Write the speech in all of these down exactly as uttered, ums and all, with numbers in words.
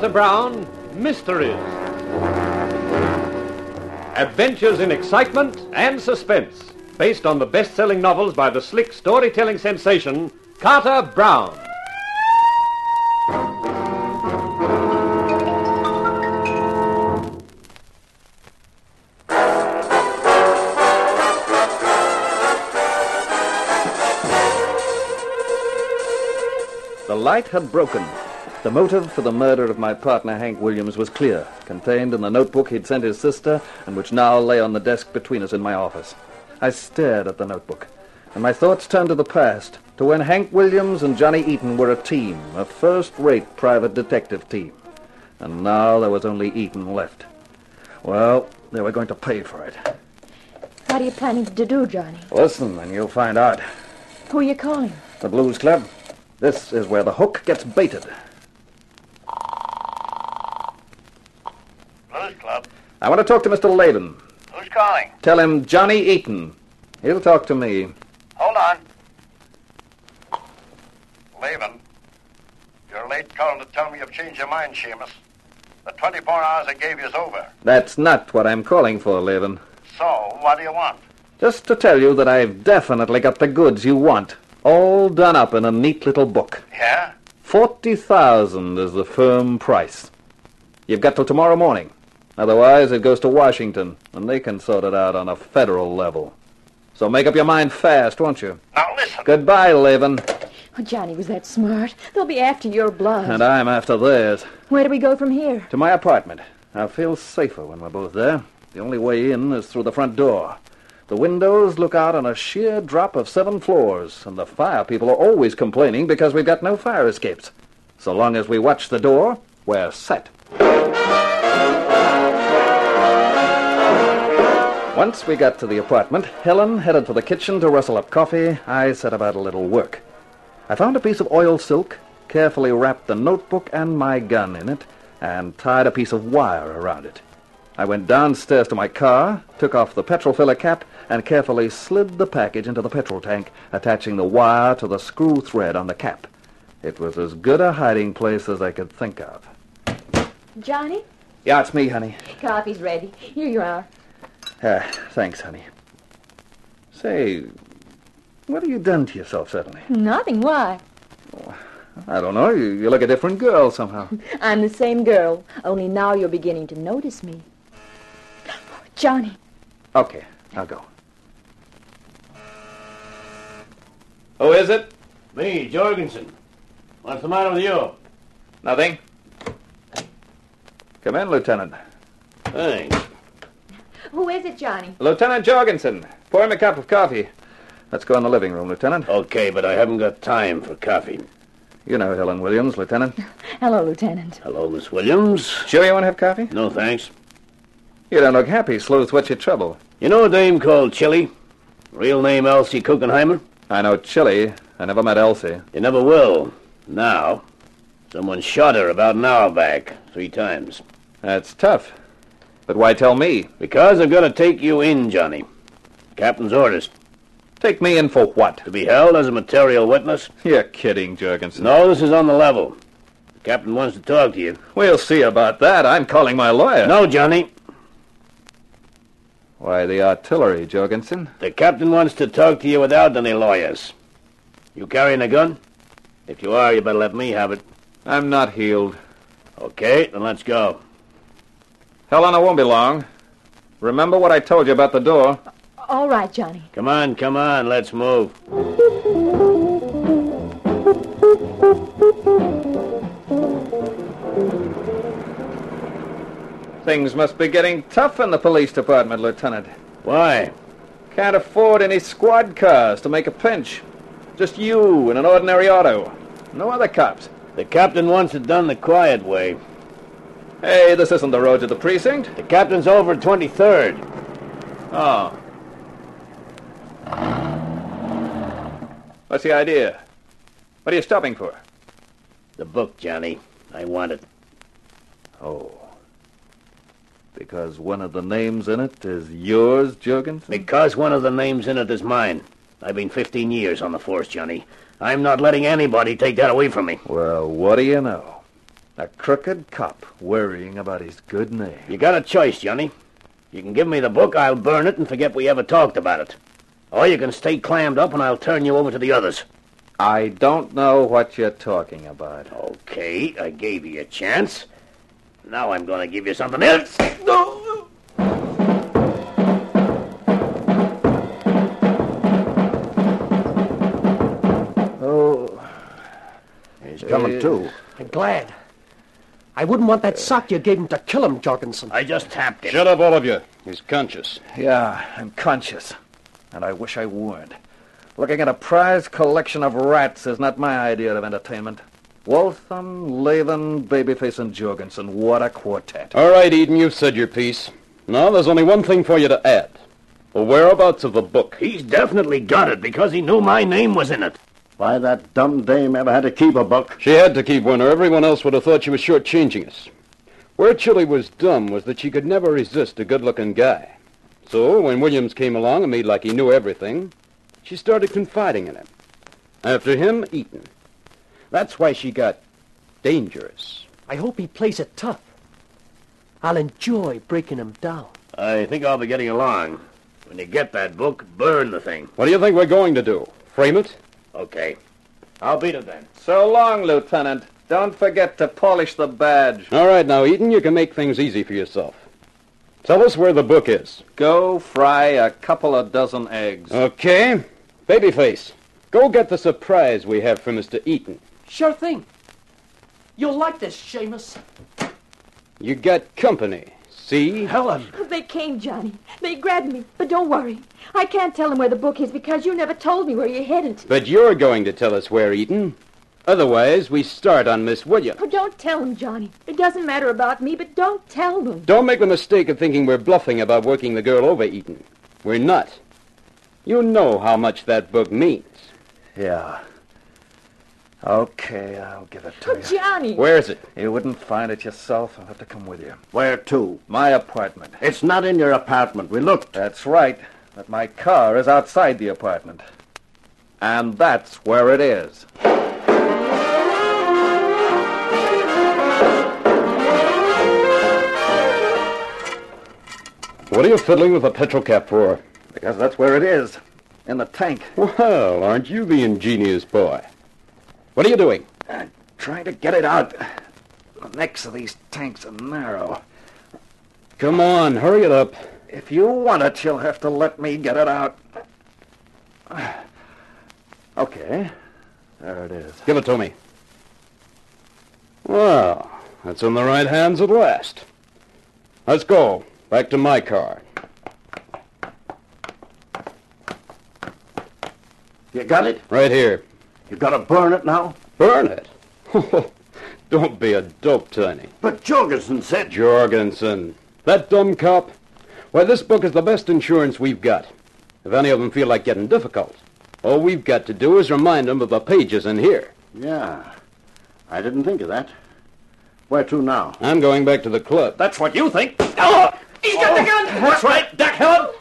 Brown, Mysteries. Adventures in excitement and suspense, based on the best-selling novels by the slick storytelling sensation, Carter Brown. The light had broken. The motive for the murder of my partner, Hank Williams, was clear, contained in the notebook he'd sent his sister, and which now lay on the desk between us in my office. I stared at the notebook, and my thoughts turned to the past, to when Hank Williams and Johnny Eaton were a team, a first-rate private detective team. And now there was only Eaton left. Well, they were going to pay for it. What are you planning to do, Johnny? Listen, and you'll find out. Who are you calling? The Blues Club. This is where the hook gets baited. Blues Club? I want to talk to Mister Laban. Who's calling? Tell him Johnny Eaton. He'll talk to me. Hold on. Laban, you're late calling to tell me you've changed your mind, Seamus. The twenty-four hours I gave you is over. That's not what I'm calling for, Laban. So, what do you want? Just to tell you that I've definitely got the goods you want. All done up in a neat little book. Yeah? Forty thousand is the firm price. You've got till tomorrow morning. Otherwise, it goes to Washington, and they can sort it out on a federal level. So make up your mind fast, won't you? Now listen. Goodbye, Laban. Oh, Johnny was that smart. They'll be after your blood. And I'm after theirs. Where do we go from here? To my apartment. I'll feel safer when we're both there. The only way in is through the front door. The windows look out on a sheer drop of seven floors, and the fire people are always complaining because we've got no fire escapes. So long as we watch the door, we're set. Once we got to the apartment, Helen headed for the kitchen to rustle up coffee. I set about a little work. I found a piece of oil silk, carefully wrapped the notebook and my gun in it, and tied a piece of wire around it. I went downstairs to my car, took off the petrol filler cap, and carefully slid the package into the petrol tank, attaching the wire to the screw thread on the cap. It was as good a hiding place as I could think of. Johnny? Yeah, it's me, honey. Coffee's ready. Here you are. Uh, thanks, honey. Say, what have you done to yourself suddenly? Nothing. Why? Oh, I don't know. You, you look a different girl somehow. I'm the same girl, only now you're beginning to notice me. Johnny. Okay, I'll go. Who is it? Me, Jorgensen. What's the matter with you? Nothing. Come in, Lieutenant. Thanks. Who is it, Johnny? Lieutenant Jorgensen. Pour him a cup of coffee. Let's go in the living room, Lieutenant. Okay, but I haven't got time for coffee. You know Helen Williams, Lieutenant. Hello, Lieutenant. Hello, Miss Williams. Sure you want to have coffee? No, thanks. You don't look happy, Sleuth. What's your trouble? You know a dame called Chili? Real name Elsie Kuchenheimer? I know Chili. I never met Elsie. You never will. Now. Someone shot her about an hour back, three times. That's tough. But why tell me? Because I'm going to take you in, Johnny. Captain's orders. Take me in for what? To be held as a material witness? You're kidding, Jorgensen. No, this is on the level. The captain wants to talk to you. We'll see about that. I'm calling my lawyer. No, Johnny. Why, the artillery, Jorgensen. The captain wants to talk to you without any lawyers. You carrying a gun? If you are, you better let me have it. I'm not healed. Okay, then let's go. Helen, I won't be long. Remember what I told you about the door? All right, Johnny. Come on, come on, let's move. Things must be getting tough in the police department, Lieutenant. Why? Can't afford any squad cars to make a pinch. Just you in an ordinary auto. No other cops. The captain wants it done the quiet way. Hey, this isn't the road to the precinct. The captain's over at twenty-third. Oh. What's the idea? What are you stopping for? The book, Johnny. I want it. Oh. Because one of the names in it is yours, Jorgensen? Because one of the names in it is mine. I've been fifteen years on the force, Johnny. I'm not letting anybody take that away from me. Well, what do you know? A crooked cop worrying about his good name. You got a choice, Johnny. You can give me the book, I'll burn it and forget we ever talked about it. Or you can stay clammed up and I'll turn you over to the others. I don't know what you're talking about. Okay, I gave you a chance. Now I'm going to give you something else. Oh. He's coming Uh, too. I'm glad. I wouldn't want that sock you gave him to kill him, Jorgensen. I just tapped him. Shut up, all of you. He's conscious. Yeah, I'm conscious. And I wish I weren't. Looking at a prize collection of rats is not my idea of entertainment. Waltham, Latham, Babyface, and Jorgensen. What a quartet. All right, Eden, you've said your piece. Now there's only one thing for you to add. The whereabouts of the book. He's definitely got it because he knew my name was in it. Why that dumb dame ever had to keep a book? She had to keep one, or everyone else would have thought she was shortchanging us. Where Chili was dumb was that she could never resist a good-looking guy. So when Williams came along and made like he knew everything, she started confiding in him. After him, Eaton. That's why she got dangerous. I hope he plays it tough. I'll enjoy breaking him down. I think I'll be getting along. When you get that book, burn the thing. What do you think we're going to do? Frame it? Okay. I'll beat it then. So long, Lieutenant. Don't forget to polish the badge. All right, now, Eden, you can make things easy for yourself. Tell us where the book is. Go fry a couple of dozen eggs. Okay. Babyface, go get the surprise we have for Mister Eaton. Sure thing. You'll like this, Seamus. You got company. See? Helen. They came, Johnny. They grabbed me. But don't worry. I can't tell them where the book is because you never told me where you hid it. But you're going to tell us where, Eaton. Otherwise, we start on Miss Williams. Oh, don't tell them, Johnny. It doesn't matter about me, but don't tell them. Don't make the mistake of thinking we're bluffing about working the girl over, Eaton. We're not. You know how much that book means. Yeah. Okay, I'll give it to Oh, you. Johnny. Where is it? You wouldn't find it yourself. I'll have to come with you. Where to? My apartment. It's not in your apartment. We looked. That's right. But my car is outside the apartment. And that's where it is. What are you fiddling with a petrol cap for? Because that's where it is. In the tank. Well, aren't you the ingenious boy? What are you doing? I'm trying to get it out. The necks of these tanks are narrow. Come on, hurry it up. If you want it, you'll have to let me get it out. Okay. There it is. Give it to me. Well, that's in the right hands at last. Let's go. Back to my car. You got it? Right here. You gotta burn it now? Burn it? Don't be a dope, Tiny. But Jorgensen said... Jorgensen. That dumb cop? Why, this book is the best insurance we've got. If any of them feel like getting difficult, all we've got to do is remind them of the pages in here. Yeah. I didn't think of that. Where to now? I'm going back to the club. That's what you think. Oh! He's got the gun! That's right, Duck Helen!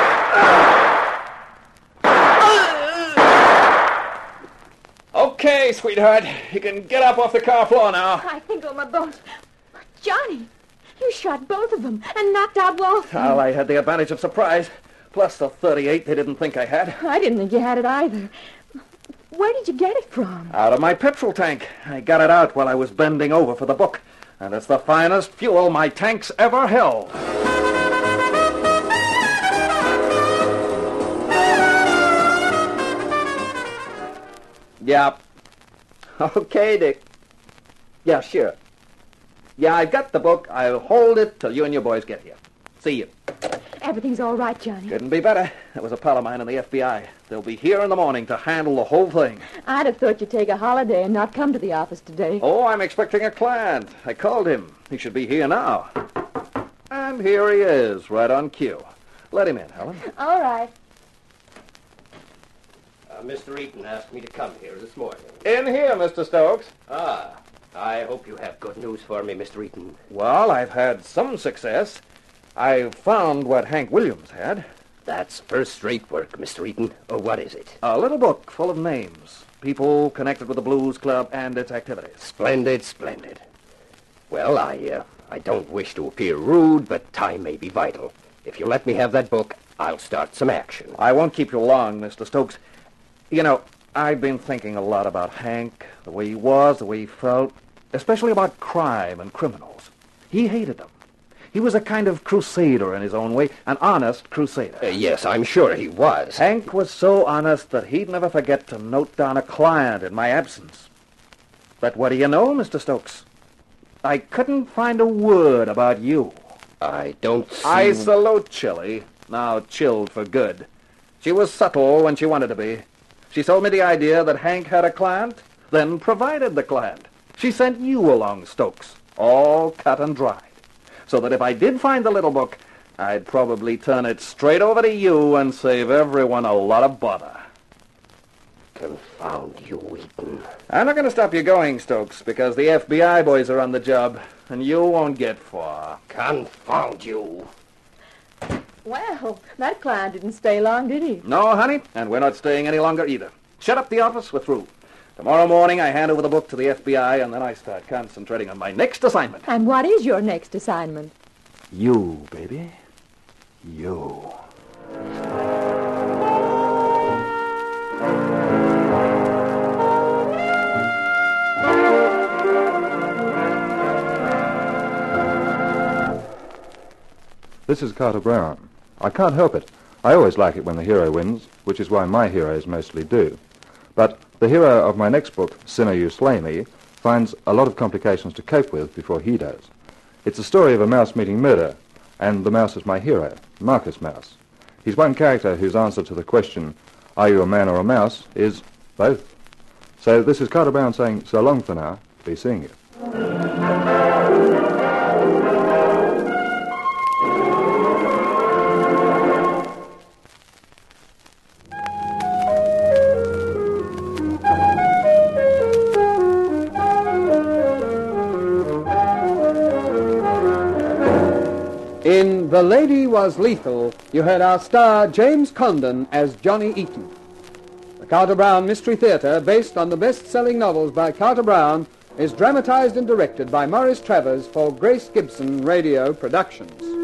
Okay, sweetheart. You can get up off the car floor now. I think on my bones. Johnny, you shot both of them and knocked out Walter. Well, I had the advantage of surprise. Plus the thirty-eight they didn't think I had. I didn't think you had it either. Where did you get it from? Out of my petrol tank. I got it out while I was bending over for the book. And it's the finest fuel my tank's ever held. Yeah. Okay, Dick. Yeah, sure. Yeah, I got the book. I'll hold it till you and your boys get here. See you. Everything's all right, Johnny. Couldn't be better. That was a pal of mine in the F B I. They'll be here in the morning to handle the whole thing. I'd have thought you'd take a holiday and not come to the office today. Oh, I'm expecting a client. I called him. He should be here now. And here he is, right on cue. Let him in, Helen. All right. Uh, Mister Eaton asked me to come here this morning. In here, Mister Stokes. Ah, I hope you have good news for me, Mister Eaton. Well, I've had some success. I've found what Hank Williams had. That's first-rate work, Mister Eaton. Oh, what is it? A little book full of names. People connected with the Blues Club and its activities. Splendid, splendid. Well, I, uh, I don't wish to appear rude, but time may be vital. If you let me have that book, I'll start some action. I won't keep you long, Mister Stokes. You know, I've been thinking a lot about Hank, the way he was, the way he felt, especially about crime and criminals. He hated them. He was a kind of crusader in his own way, an honest crusader. Uh, yes, I'm sure he was. Hank was so honest that he'd never forget to note down a client in my absence. But what do you know, Mister Stokes? I couldn't find a word about you. I don't see... I salute Chili, now chilled for good. She was subtle when she wanted to be. She sold me the idea that Hank had a client, then provided the client. She sent you along, Stokes, all cut and dried. So that if I did find the little book, I'd probably turn it straight over to you and save everyone a lot of bother. Confound you, Wheaton. I'm not going to stop you going, Stokes, because the F B I boys are on the job, and you won't get far. Confound you. Well, that client didn't stay long, did he? No, honey, and we're not staying any longer either. Shut up the office, we're through. Tomorrow morning I hand over the book to the F B I, and then I start concentrating on my next assignment. And what is your next assignment? You, baby. You. This is Carter Brown. I can't help it. I always like it when the hero wins, which is why my heroes mostly do. But the hero of my next book, Sinner You Slay Me, finds a lot of complications to cope with before he does. It's a story of a mouse meeting murder, and the mouse is my hero, Marcus Mouse. He's one character whose answer to the question, are you a man or a mouse, is both. So this is Carter Brown saying, so long for now, be seeing you. In The Lady Was Lethal, you heard our star James Condon as Johnny Eaton. The Carter Brown Mystery Theater, based on the best-selling novels by Carter Brown, is dramatized and directed by Maurice Travers for Grace Gibson Radio Productions.